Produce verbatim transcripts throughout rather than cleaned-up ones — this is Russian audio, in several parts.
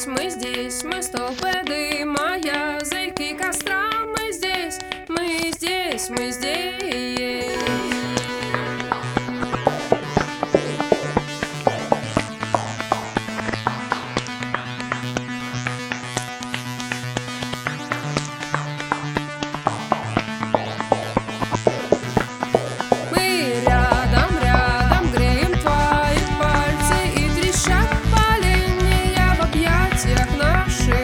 здесь, мы здесь, мы столпы дыма, языки костра. Мы здесь, мы здесь, мы здесь. Мы рядом, рядом греем твои пальцы, и трещат поленья в объятиях наших.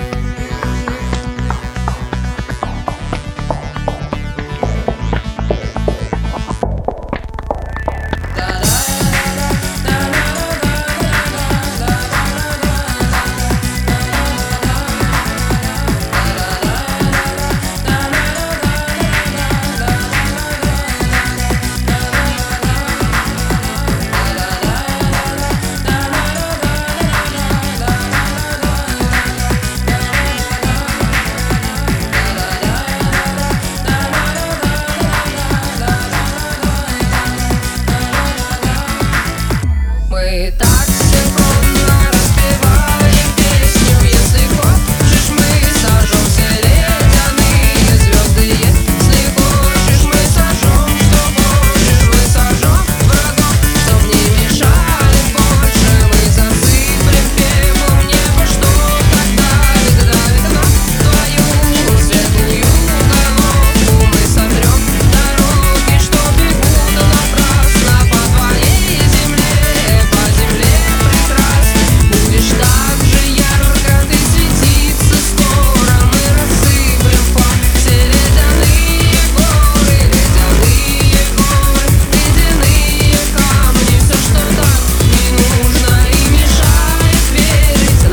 Мы так синхронно распеваем песню. Если хочешь, мы сожжем все ледяные звезды. Если хочешь, мы сожжем, что хочешь, мы сожжем врагов, чтоб не мешали больше. Мы засыплем пеплом небо, что так давит, давит на твою светлую головку. Мы сотрем дороги, что бегут напрасно по твоей земле. По земле прекрасно будешь так же ярко ты светиться скоро. Мы рассыплем фон все ледяные горы, ледяные горы, ледяные камни. Все, что так не нужно и мешает верить.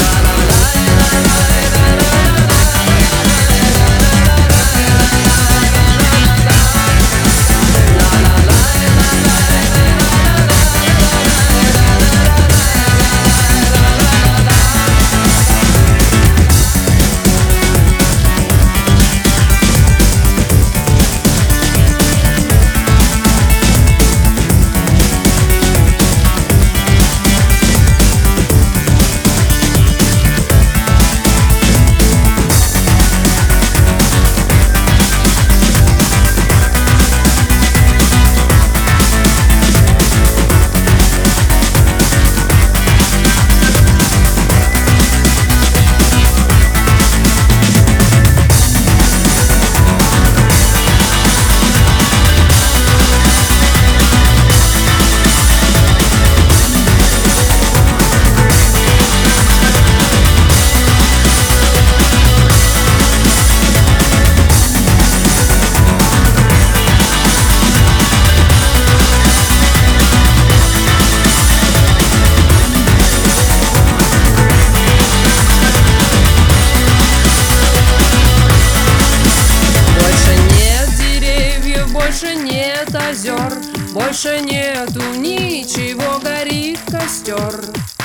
Больше нет озер, больше нету ничего, горит костер.